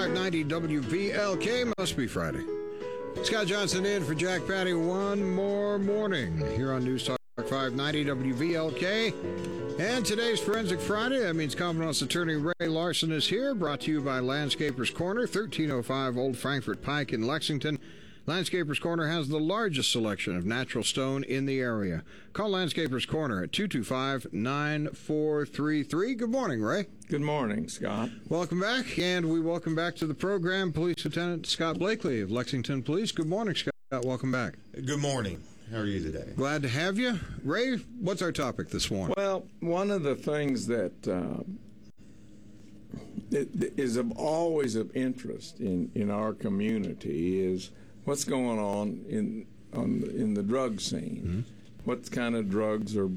590 WVLK. Must be Friday. Scott Johnson in for Jack Patty one more morning here on News Talk 590 WVLK. And today's Forensic Friday. That means Confidence Attorney Ray Larson is here, brought to you by Landscapers Corner, 1305 Old Frankfort Pike in Lexington. Landscapers Corner has the largest selection of natural stone in the area. Call Landscapers Corner at 225-9433. Good morning, Ray. Good morning, Scott. Welcome back, and we welcome back to the program Police Lieutenant Scott Blakely of Lexington Police. Good morning, Scott. Welcome back. Good morning. How are you today? Glad to have you. Ray, what's our topic this morning? Well, one of the things that is always of interest in our community is what's going on in the drug scene. Mm-hmm. What kind of drugs are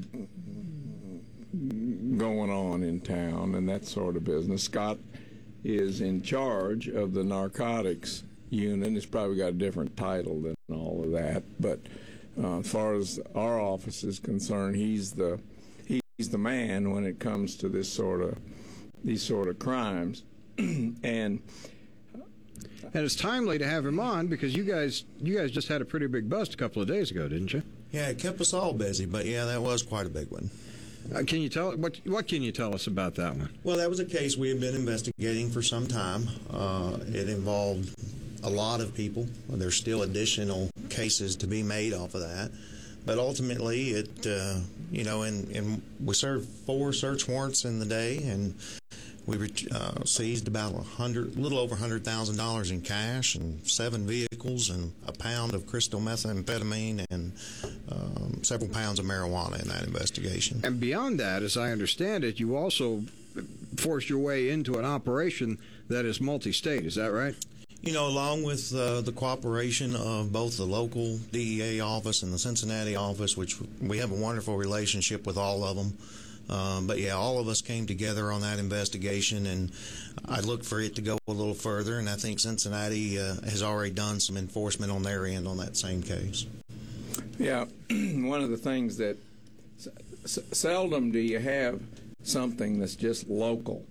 going on in town and that sort of business. Scott is in charge of the narcotics unit. It's probably got a different title than all of that, but as far as our office is concerned, he's the man when it comes to these sort of crimes, and it's timely to have him on because you guys just had a pretty big bust a couple of days ago, didn't you? Yeah, it kept us all busy, but yeah, that was quite a big one. Can you tell what can you tell us about that one? Well, that was a case we had been investigating for some time. It involved a lot of people. There's still additional cases to be made off of that, but ultimately, it and we served 4 search warrants in the day, and we seized about a little over $100,000 in cash and 7 vehicles and a pound of crystal methamphetamine and several pounds of marijuana in that investigation. And beyond that, as I understand it, you also forced your way into an operation that is multi-state. Is that right? You know, along with the cooperation of both the local DEA office and the Cincinnati office, which we have a wonderful relationship with all of them. But yeah, all of us came together on that investigation, and I look for it to go a little further, and I think Cincinnati has already done some enforcement on their end on that same case. Yeah, one of the things that seldom do you have something that's just local.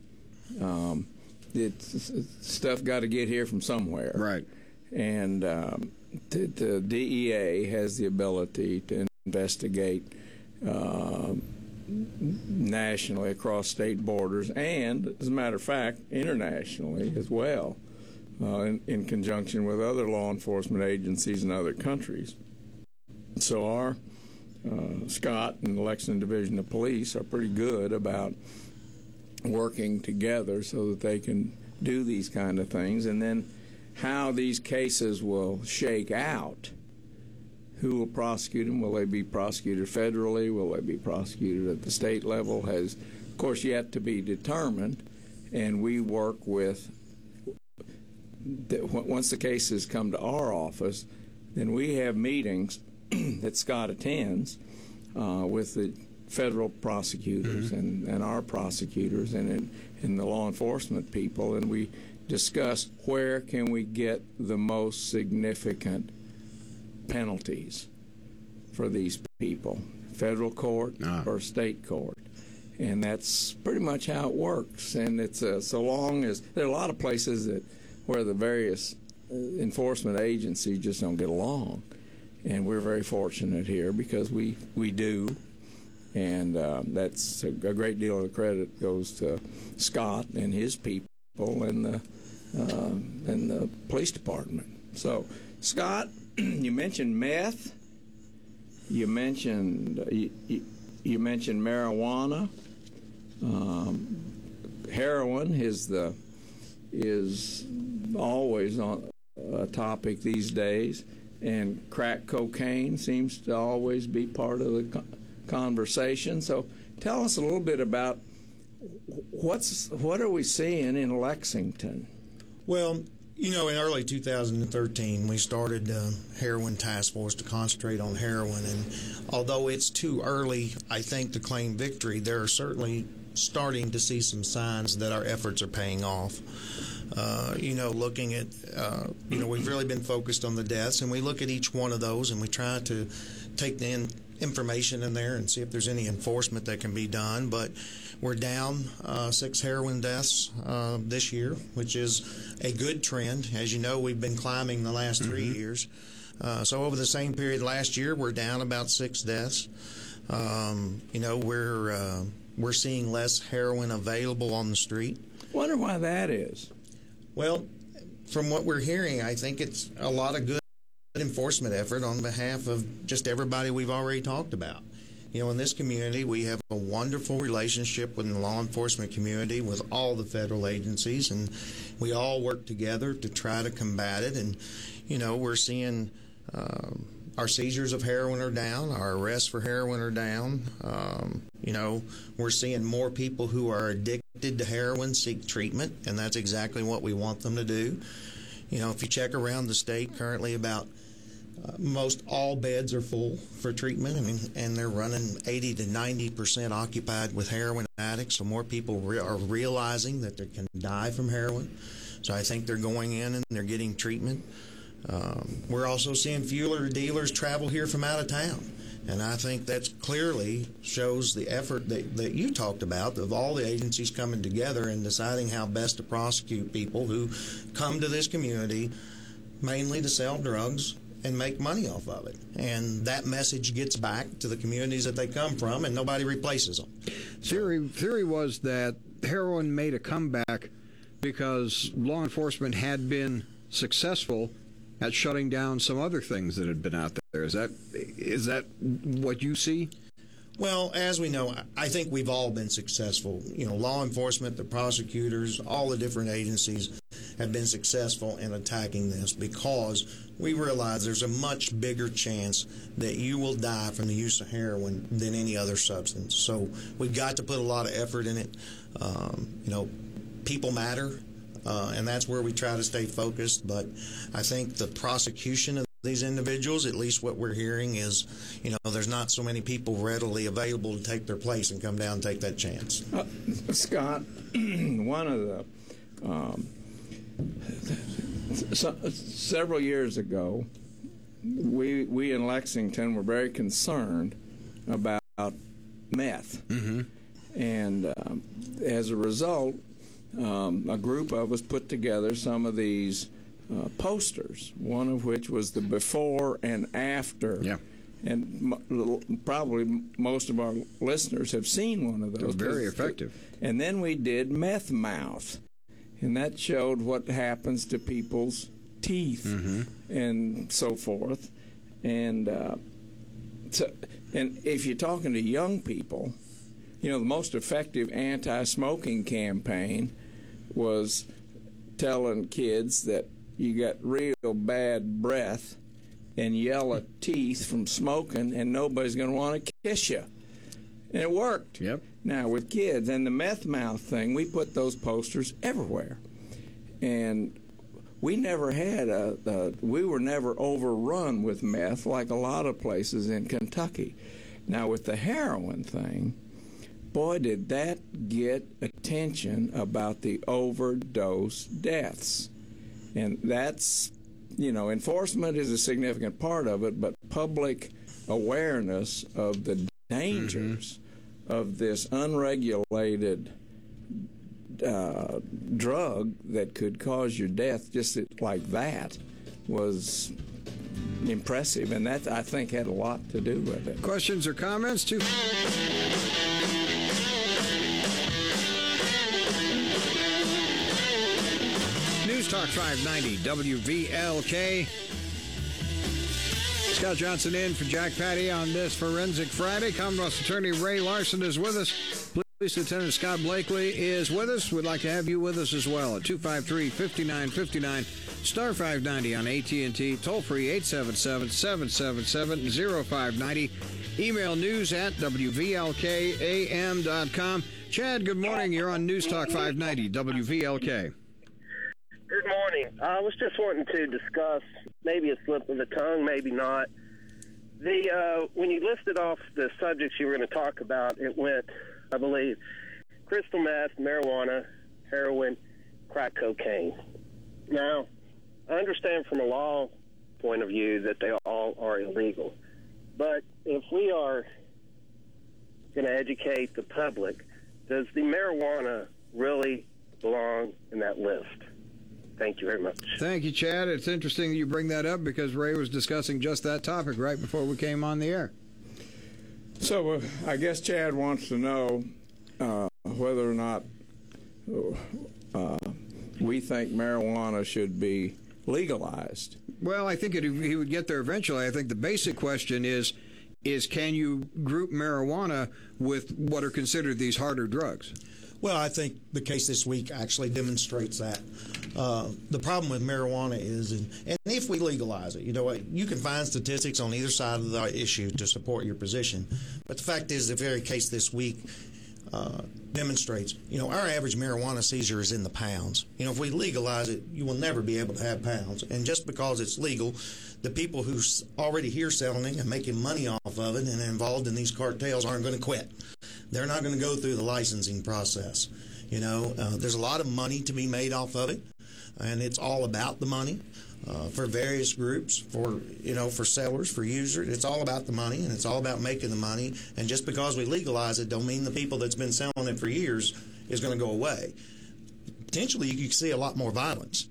It's stuff got to get here from somewhere. Right. And the DEA has the ability to investigate nationally across state borders and, as a matter of fact, internationally as well, in conjunction with other law enforcement agencies in other countries. So our Scott and the Lexington Division of Police are pretty good about working together so that they can do these kind of things. And then how these cases will shake out, who will prosecute them? Will they be prosecuted federally? Will they be prosecuted at the state level? Has, of course, yet to be determined. And we work with, once the cases come to our office, then we have meetings that Scott attends with the federal prosecutors and our prosecutors and the law enforcement people, and we discuss where can we get the most significant penalties for these people, federal court or state court. And that's pretty much how it works. And it's so long as there are a lot of places where the various enforcement agencies just don't get along. And we're very fortunate here because we do. And that's a great deal of the credit goes to Scott and his people and the police department. So, Scott, you mentioned meth. You mentioned marijuana. Heroin is always on a topic these days, and crack cocaine seems to always be part of the conversation. So tell us a little bit about what are we seeing in Lexington? Well, you know, in early 2013, we started a heroin task force to concentrate on heroin. And although it's too early, I think, to claim victory, there are certainly starting to see some signs that our efforts are paying off. Looking at, we've really been focused on the deaths, and we look at each one of those and we try to take the information in there and see if there's any enforcement that can be done. But We're down 6 heroin deaths this year, which is a good trend. As you know, we've been climbing the last 3 years. So over the same period last year, we're down about 6 deaths. We're seeing less heroin available on the street. Wonder why that is. Well, from what we're hearing, I think it's a lot of good enforcement effort on behalf of just everybody we've already talked about. In this community, we have a wonderful relationship with the law enforcement community, with all the federal agencies, and we all work together to try to combat it. And, we're seeing our seizures of heroin are down, our arrests for heroin are down. We're seeing more people who are addicted to heroin seek treatment, and that's exactly what we want them to do. If you check around the state, currently about most all beds are full for treatment, and they're running 80 to 90% occupied with heroin addicts. So more people are realizing that they can die from heroin. So I think they're going in and they're getting treatment. We're also seeing fewer dealers travel here from out of town. And I think that clearly shows the effort that you talked about of all the agencies coming together and deciding how best to prosecute people who come to this community mainly to sell drugs and make money off of it. And that message gets back to the communities that they come from, and nobody replaces them. Theory was that heroin made a comeback because law enforcement had been successful at shutting down some other things that had been out there. Is that what you see? Well, as we know, I think we've all been successful. Law enforcement, the prosecutors, all the different agencies have been successful in attacking this because we realize there's a much bigger chance that you will die from the use of heroin than any other substance. So we've got to put a lot of effort in it. People matter, and that's where we try to stay focused. But I think the prosecution of these individuals, at least what we're hearing is, there's not so many people readily available to take their place and come down and take that chance. Scott, one of the several years ago, we in Lexington were very concerned about meth, and as a result, a group of us put together some of these posters, one of which was the before and after. Yeah. And probably most of our listeners have seen one of those. It was very effective. And then we did meth mouth, and that showed what happens to people's teeth and so forth. And and if you're talking to young people, the most effective anti-smoking campaign was telling kids that you got real bad breath and yellow teeth from smoking, and nobody's going to want to kiss you. And it worked. Yep. Now, with kids and the meth mouth thing, we put those posters everywhere. And we never had we were never overrun with meth like a lot of places in Kentucky. Now, with the heroin thing, boy, did that get attention about the overdose deaths. And that's, enforcement is a significant part of it, but public awareness of the dangers of this unregulated drug that could cause your death just like that was impressive, and that, I think, had a lot to do with it. Questions or comments? News Talk 590 WVLK. Scott Johnson in for Jack Patty on this Forensic Friday. Commonwealth's Attorney Ray Larson is with us. Police Lieutenant Scott Blakely is with us. We'd like to have you with us as well at 253-5959, star 590 on AT&T, toll free 877-777-0590. Email news at WVLKAM.com. Chad, good morning. You're on News Talk 590 WVLK. Good morning. I was just wanting to discuss, maybe a slip of the tongue, maybe not. When you listed off the subjects you were going to talk about, it went, I believe, crystal meth, marijuana, heroin, crack cocaine. Now, I understand from a law point of view that they all are illegal. But if we are going to educate the public does the marijuana really belong in that list? Thank you very much. Thank you, Chad. It's interesting that you bring that up because Ray was discussing just that topic right before we came on the air. So I guess Chad wants to know whether or not we think marijuana should be legalized. Well, I think he would get there eventually. I think the basic question is can you group marijuana with what are considered these harder drugs? Well, I think the case this week actually demonstrates that. The problem with marijuana is, and if we legalize it, you can find statistics on either side of the issue to support your position. But the fact is, the very case this week demonstrates, our average marijuana seizure is in the pounds. If we legalize it, you will never be able to have pounds. And just because it's legal, the people who's already here selling and making money off of it and involved in these cartels aren't going to quit. They're not going to go through the licensing process. There's a lot of money to be made off of it, and it's all about the money for various groups, for sellers, for users. It's all about the money, and it's all about making the money. And just because we legalize it, don't mean the people that's been selling it for years is going to go away. Potentially, you could see a lot more violence.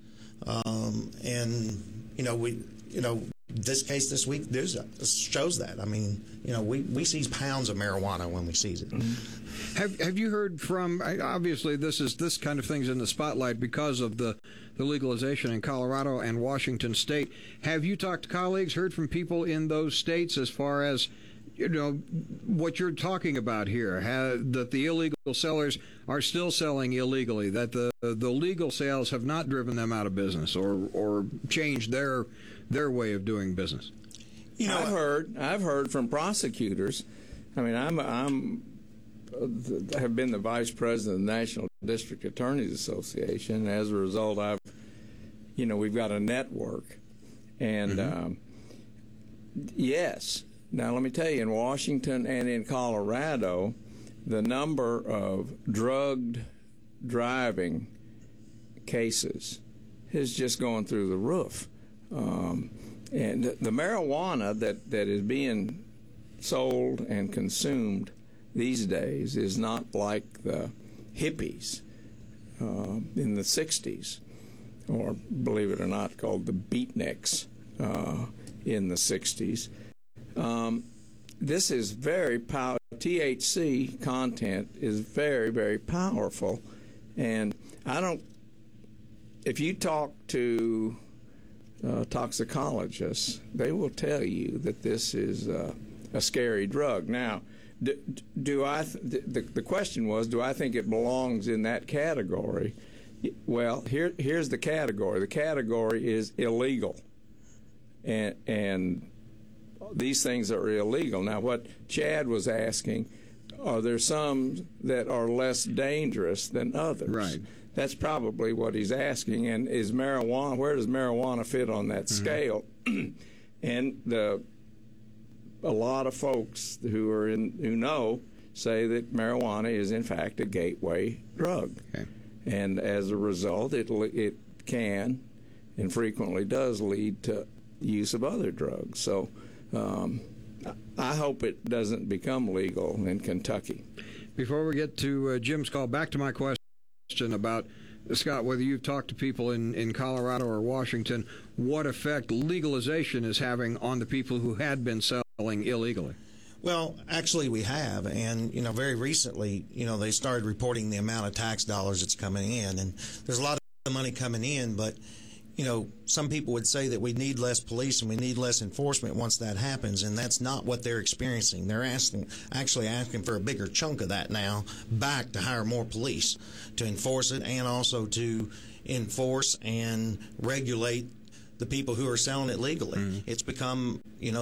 This case this week shows that. I mean, we seize pounds of marijuana when we seize it. Have you heard from? Obviously, this kind of thing's in the spotlight because of the legalization in Colorado and Washington State. Have you talked to colleagues, heard from people in those states as far as what you're talking about here? That the illegal sellers are still selling illegally, that the legal sales have not driven them out of business or changed their way of doing business? I've heard from prosecutors. I mean, I have been the vice president of the National District Attorneys Association. As a result, we've got a network, and yes. Now, let me tell you, in Washington and in Colorado, the number of drugged driving cases is just going through the roof. And the marijuana that is being sold and consumed these days is not like the hippies in the 60s, or, believe it or not, called the beatniks in the 60s. This is very powerful. THC content is very, very powerful. And if you talk to toxicologists, they will tell you that this is a scary drug. Now, the question was, do I think it belongs in that category? Well, here's the category. The category is illegal. And these things are illegal. Now, what Chad was asking, are there some that are less dangerous than others? Right. That's probably what he's asking. And where does marijuana fit on that scale? And a lot of folks who know say that marijuana is in fact a gateway drug. Okay. And as a result, it can and frequently does lead to use of other drugs. So I hope it doesn't become legal in Kentucky. Before we get to Jim's call, back to my question about, Scott, whether you've talked to people in Colorado or Washington, what effect legalization is having on the people who had been selling illegally. Well, actually we have, and very recently, they started reporting the amount of tax dollars that's coming in, and there's a lot of money coming in, but some people would say that we need less police and we need less enforcement once that happens, and that's not what they're experiencing. They're actually asking for a bigger chunk of that now back to hire more police to enforce it and also to enforce and regulate the people who are selling it legally. Mm-hmm. It's become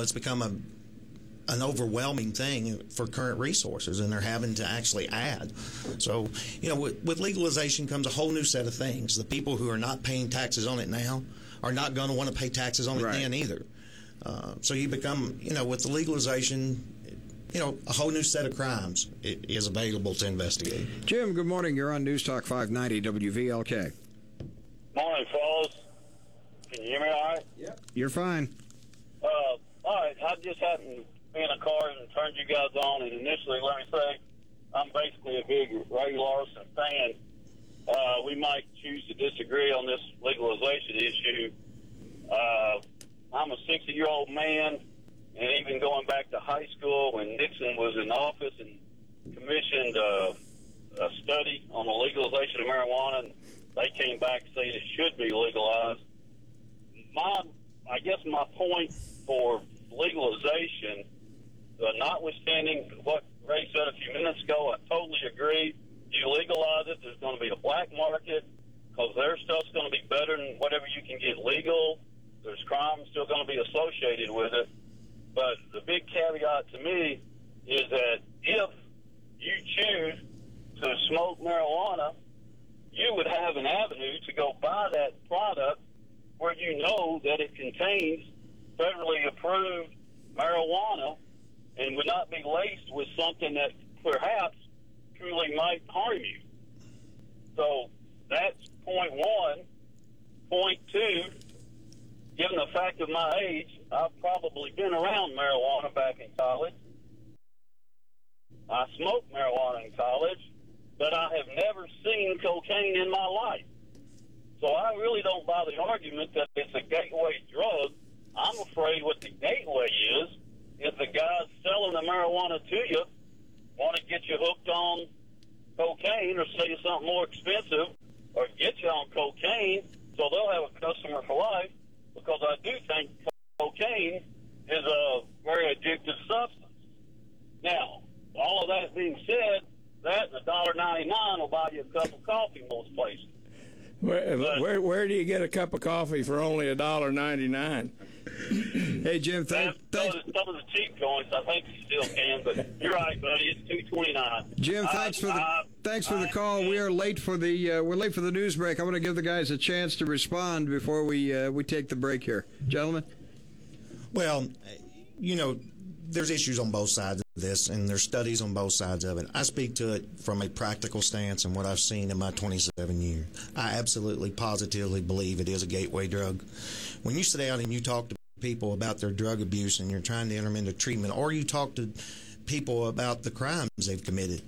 an overwhelming thing for current resources, and they're having to actually add. So, with legalization comes a whole new set of things. The people who are not paying taxes on it now are not going to want to pay taxes on it then either. So you become, with the legalization, a whole new set of crimes is available to investigate. Jim, good morning. You're on News Talk 590 WVLK. Morning, fellas. Can you hear me all right? Yep. You're fine. All right. I just happened to be in a car and turned you guys on, and initially, let me say, I'm basically a big Ray Larson fan. We might choose to disagree on this legalization issue. I'm a 60-year-old man, and even going back to high school when Nixon was in office and commissioned a study on the legalization of marijuana, and they came back saying it should be legalized. I guess my point for legalization, notwithstanding what Ray said a few minutes ago, I totally agree. You legalize it, there's going to be a black market because their stuff's going to be better than whatever you can get legal. There's crime still going to be associated with it. But the big caveat to me is that if you choose to smoke marijuana, you would have an avenue to go buy that product where you know that it contains federally approved marijuana and would not be laced with something that perhaps truly might harm you. So that's point one. Point two, given the fact of my age, I've probably been around marijuana back in college. I smoked marijuana in college, but I have never seen cocaine in my life. So I really don't buy the argument that it's a gateway drug. I'm afraid what the gateway is the guys selling the marijuana to you want to get you hooked on cocaine or sell you something more expensive or get you on cocaine so they'll have a customer for life, because I do think cocaine is a very addictive substance. Now, all of that being said, that and $1.99 will buy you a cup of coffee most places. Where do you get a cup of coffee for only $1.99? Hey, Jim, thanks. Some of the cheap joints, I think you still can, but you're right, buddy. It's $2.29. Jim, thanks for the call. We are late for the news break. I want to give the guys a chance to respond before we take the break here, gentlemen. Well, there's issues on both sides of this, and there's studies on both sides of it. I speak to it from a practical stance and what I've seen in my 27 years. I absolutely, positively believe it is a gateway drug. When you sit down and you talk to people about their drug abuse and you're trying to enter them into treatment, or you talk to people about the crimes they've committed,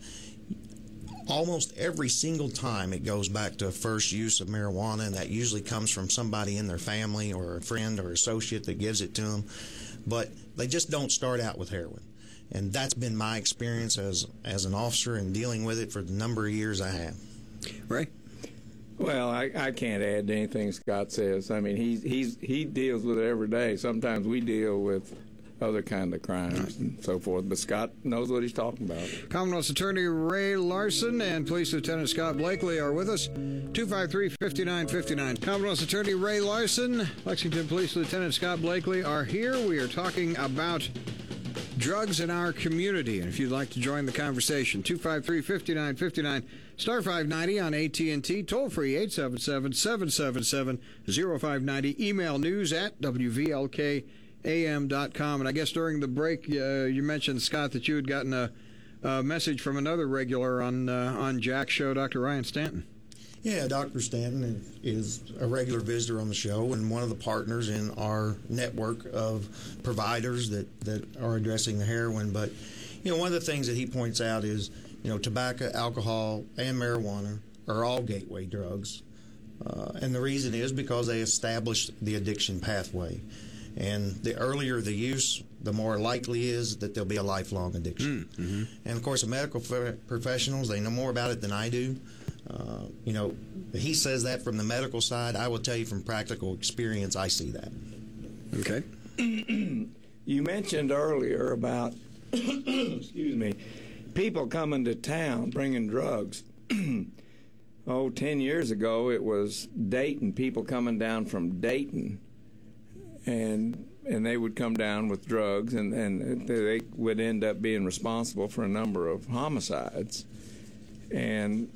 almost every single time it goes back to a first use of marijuana, and that usually comes from somebody in their family or a friend or associate that gives it to them. But they just don't start out with heroin. And that's been my experience as an officer and dealing with it for the number of years I have. Right? Well, I can't add to anything Scott says. I mean, he deals with it every day. Sometimes we deal with other kind of crimes and so forth, but Scott knows what he's talking about. Commonwealth's Attorney Ray Larson and Police Lieutenant Scott Blakely are with us. 253-5959. Commonwealth's Attorney Ray Larson, Lexington Police Lieutenant Scott Blakely are here. We are talking about drugs in our community, and if you'd like to join the conversation, 253-5959, star 590 on AT&T, toll free 877-777-0590, email news@wvlkam.com. And I guess during the break you mentioned, Scott, that you had gotten a message from another regular on Jack's show, Dr. Ryan Stanton. Yeah, Dr. Stanton is a regular visitor on the show and one of the partners in our network of providers that are addressing the heroin. But, one of the things that he points out is, tobacco, alcohol, and marijuana are all gateway drugs. And the reason is because they establish the addiction pathway. And the earlier the use, the more likely is that there'll be a lifelong addiction. Mm-hmm. And, of course, the medical professionals, they know more about it than I do. He says that from the medical side. I will tell you from practical experience, I see that. Okay. You mentioned earlier about, excuse me, people coming to town bringing drugs. 10 years ago, it was Dayton, people coming down from Dayton, and they would come down with drugs, and they would end up being responsible for a number of homicides. And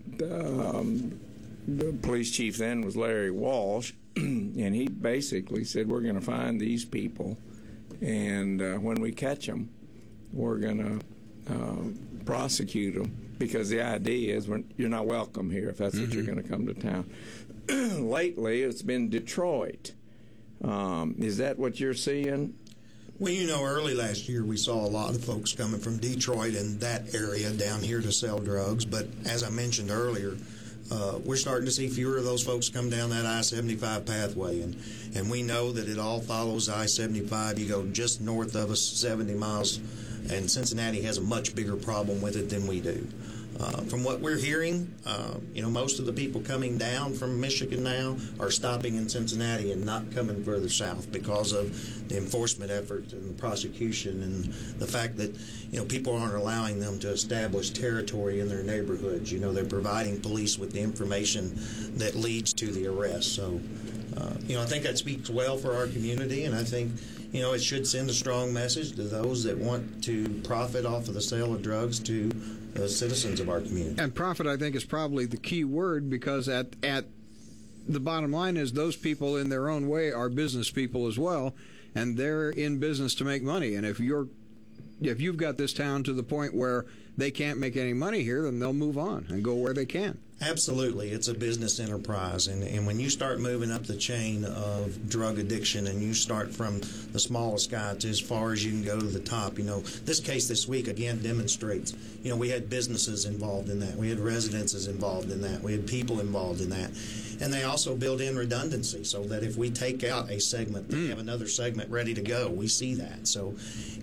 the police chief then was Larry Walsh, and he basically said, we're going to find these people, and when we catch them, we're going to prosecute them, because the idea is you're not welcome here if that's what you're going to come to town. Lately, it's been Detroit. Is that what you're seeing? Well, early last year we saw a lot of folks coming from Detroit and that area down here to sell drugs. But as I mentioned earlier, we're starting to see fewer of those folks come down that I-75 pathway. And we know that it all follows I-75. You go just north of us 70 miles, and Cincinnati has a much bigger problem with it than we do. From what we're hearing, most of the people coming down from Michigan now are stopping in Cincinnati and not coming further south because of the enforcement effort and the prosecution and the fact that, people aren't allowing them to establish territory in their neighborhoods. They're providing police with the information that leads to the arrest. So, I think that speaks well for our community, and I think, it should send a strong message to those that want to profit off of the sale of drugs to the citizens of our community. And profit, I think, is probably the key word, because at the bottom line is those people in their own way are business people as well, and they're in business to make money. And if you've got this town to the point where they can't make any money here, then they'll move on and go where they can. Absolutely. It's a business enterprise. And when you start moving up the chain of drug addiction and you start from the smallest guy to as far as you can go to the top, this case this week again demonstrates, we had businesses involved in that. We had residences involved in that. We had people involved in that. And they also build in redundancy so that if we take out a segment, they have another segment ready to go. We see that. So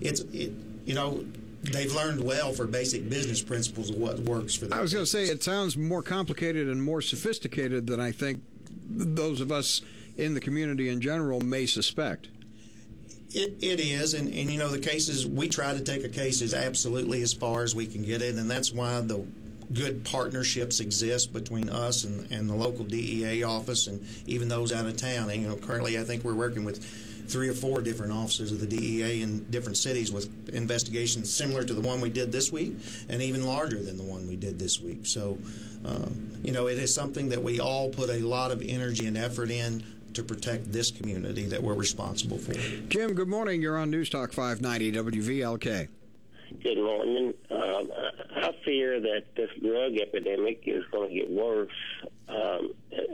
they've learned well for basic business principles of what works for them. I was going to say, it sounds more complicated and more sophisticated than I think those of us in the community in general may suspect. It is, and the cases, we try to take a case as absolutely as far as we can get it, and that's why the good partnerships exist between us and the local DEA office and even those out of town. And, currently I think we're working with 3 or 4 different officers of the DEA in different cities with investigations similar to the one we did this week and even larger than the one we did this week. So, it is something that we all put a lot of energy and effort in to protect this community that we're responsible for. Jim, good morning. You're on News Talk 590 WVLK. Good morning. I fear that this drug epidemic is going to get worse. I'll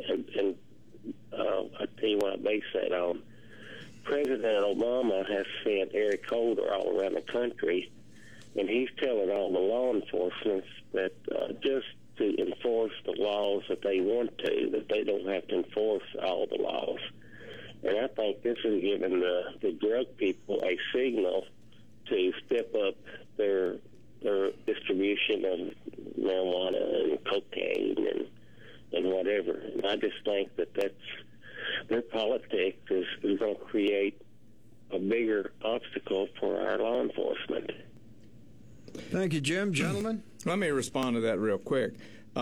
tell you what I base that on. President Obama has sent Eric Holder all around the country, and he's telling all the law enforcement that just to enforce the laws that they want to, that they don't have to enforce all the laws. And I think this is giving the drug people a signal to step up their distribution of marijuana and cocaine and whatever. And I just think that their politics is going to create a bigger obstacle for our law enforcement. Thank you, Jim. Gentlemen? Let me respond to that real quick.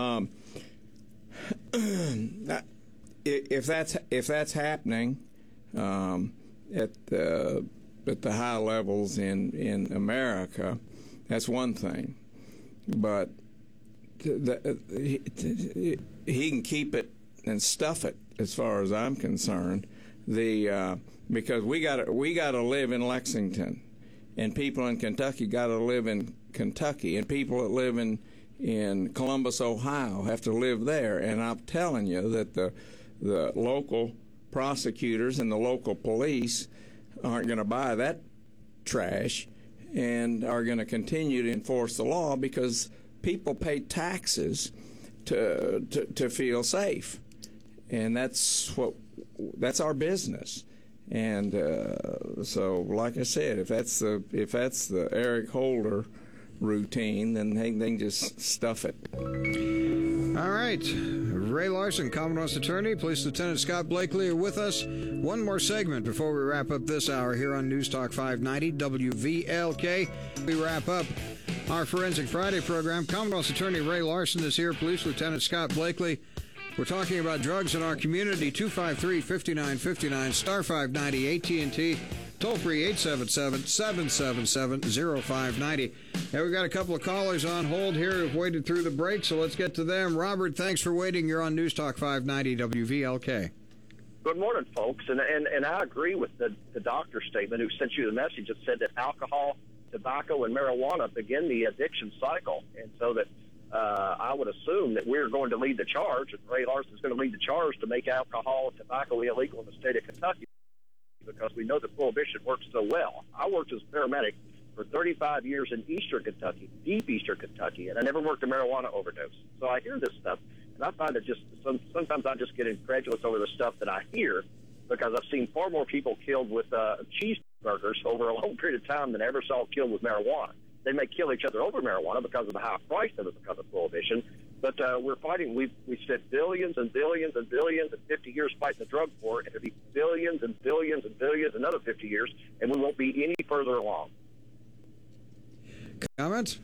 If that's happening at the high levels in America, that's one thing. But he can keep it and stuff it, as far as I'm concerned. Because we got to live in Lexington, and people in Kentucky got to live in Kentucky, and people that live in Columbus, Ohio, have to live there. And I'm telling you that the local prosecutors and the local police aren't going to buy that trash and are going to continue to enforce the law, because people pay taxes to feel safe, and that's our business. And so, like I said, if that's the Eric Holder routine, then they can just stuff it. All right. Ray Larson, Commonwealth's attorney, Police Lieutenant Scott Blakely are with us. One more segment before we wrap up this hour here on News Talk 590 WVLK. We wrap up our Forensic Friday program. Commonwealth's attorney Ray Larson is here. Police Lieutenant Scott Blakely. We're talking about drugs in our community. 253-5959, star 590 AT&T. Toll free 877-777-0590. Now, we've got a couple of callers on hold here who've waited through the break, so let's get to them. Robert, thanks for waiting. You're on News Talk 590 WVLK. Good morning, folks. And I agree with the doctor's statement who sent you the message that said that alcohol, tobacco, and marijuana begin the addiction cycle. And so that I would assume that we're going to lead the charge, and Ray Larson is going to lead the charge to make alcohol and tobacco illegal in the state of Kentucky because we know that prohibition works so well. I worked as a paramedic for 35 years in eastern Kentucky, deep eastern Kentucky, and I never worked a marijuana overdose. So I hear this stuff, and I find it sometimes I just get incredulous over the stuff that I hear, because I've seen far more people killed with cheeseburgers over a long period of time than I ever saw killed with marijuana. They may kill each other over marijuana because of the high price of it because of prohibition, but we're fighting. We've spent billions and billions and billions and 50 years fighting the drug war, and it'll be billions and billions and billions another 50 years, and we won't be any further along. Comments?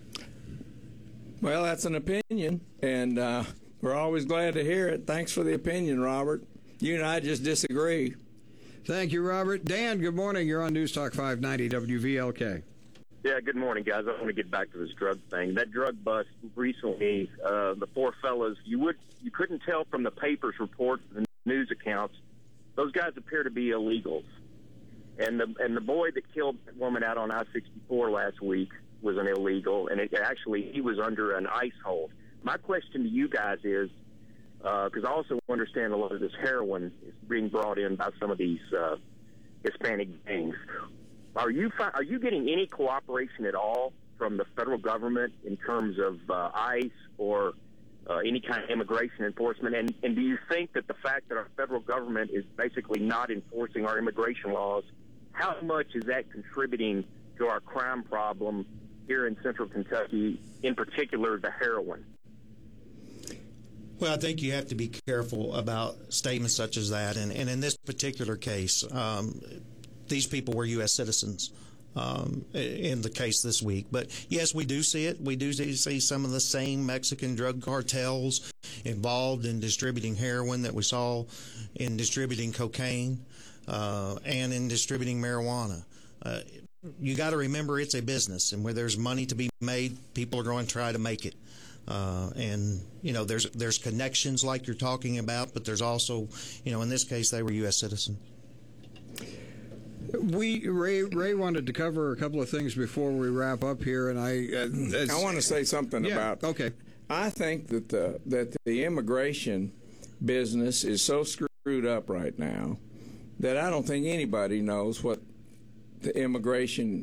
Well, that's an opinion, and we're always glad to hear it. Thanks for the opinion, Robert. You and I just disagree. Thank you, Robert. Dan, good morning. You're on News Talk 590 WVLK. Yeah, good morning, guys. I want to get back to this drug thing. That drug bust recently, the four fellas, you couldn't tell from the papers reports, the news accounts, those guys appear to be illegals. And the boy that killed that woman out on I-64 last week was an illegal, and he was under an ICE hold. My question to you guys is, because I also understand a lot of this heroin is being brought in by some of these Hispanic gangs. Are you getting any cooperation at all from the federal government in terms of ICE or any kind of immigration enforcement? And do you think that the fact that our federal government is basically not enforcing our immigration laws, how much is that contributing to our crime problem here in central Kentucky, in particular the heroin? Well, I think you have to be careful about statements such as that. And in this particular case, these people were U.S. citizens in the case this week. But, yes, we do see it. We do see some of the same Mexican drug cartels involved in distributing heroin that we saw in distributing cocaine and in distributing marijuana. You got to remember it's a business, and where there's money to be made, people are going to try to make it. And, there's connections like you're talking about, but there's also, in this case, they were U.S. citizens. Ray wanted to cover a couple of things before we wrap up here, and I want to say something about. Okay. I think that the immigration business is so screwed up right now that I don't think anybody knows what the immigration,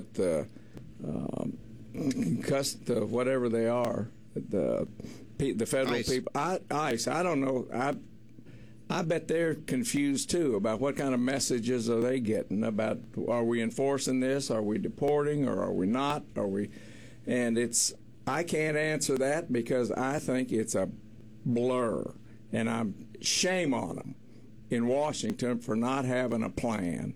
whatever they are, the federal ICE. People, ICE. I don't know. I bet they're confused, too, about what kind of messages are they getting about, are we enforcing this, are we deporting, or are we not, and I can't answer that because I think it's a blur, and shame on them in Washington for not having a plan.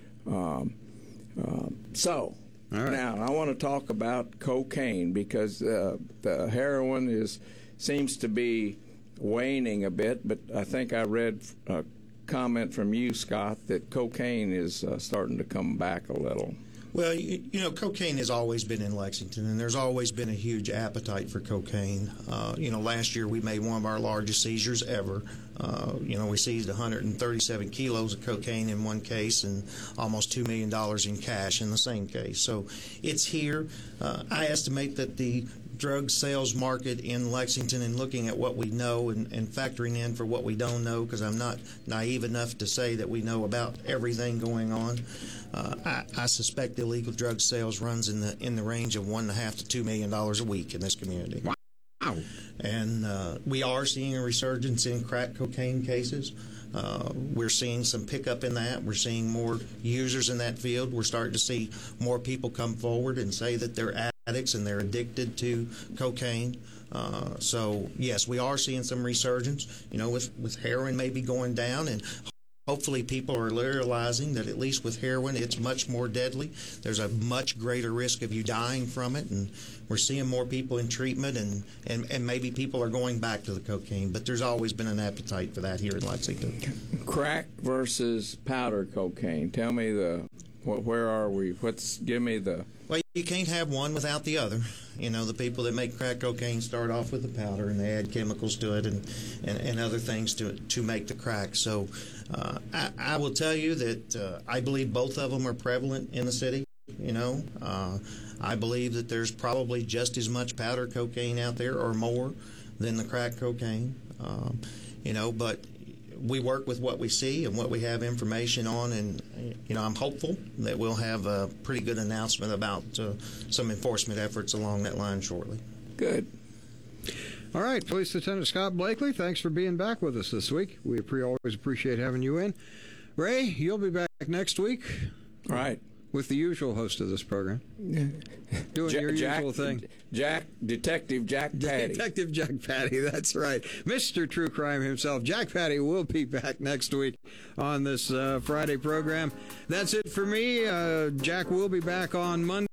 So, right. Now I want to talk about cocaine because the heroin seems to be waning a bit, but I think I read a comment from you, Scott, that cocaine is starting to come back a little. Well, cocaine has always been in Lexington, and there's always been a huge appetite for cocaine. Last year we made one of our largest seizures ever. We seized 137 kilos of cocaine in one case and almost $2 million in cash in the same case. So it's here. I estimate that the drug sales market in Lexington, and looking at what we know and factoring in for what we don't know, because I'm not naive enough to say that we know about everything going on, I suspect illegal drug sales runs in the range of $1.5 to $2 million a week in this community. Wow! And we are seeing a resurgence in crack cocaine cases. We're seeing some pickup in that. We're seeing more users in that field. We're starting to see more people come forward and say that they're addicts and they're addicted to cocaine. So, yes, we are seeing some resurgence, with heroin maybe going down, and hopefully people are realizing that at least with heroin it's much more deadly. There's a much greater risk of you dying from it, and we're seeing more people in treatment, and maybe people are going back to the cocaine, but there's always been an appetite for that here in Lexington. Crack versus powder cocaine. Tell me where are we? Give me the... Well, you can't have one without the other. The people that make crack cocaine start off with the powder, and they add chemicals to it and other things to make the crack. So I will tell you that I believe both of them are prevalent in the city. I believe that there's probably just as much powder cocaine out there or more than the crack cocaine. But we work with what we see and what we have information on, and I'm hopeful that we'll have a pretty good announcement about some enforcement efforts along that line shortly. Good. All right, Police Lieutenant Scott Blakely, thanks for being back with us this week. We always appreciate having you in. Ray, you'll be back next week. All right. With the usual host of this program. Doing your usual thing. Detective Jack Patty. Detective Jack Patty, that's right. Mr. True Crime himself. Jack Patty will be back next week on this Friday program. That's it for me. Jack will be back on Monday.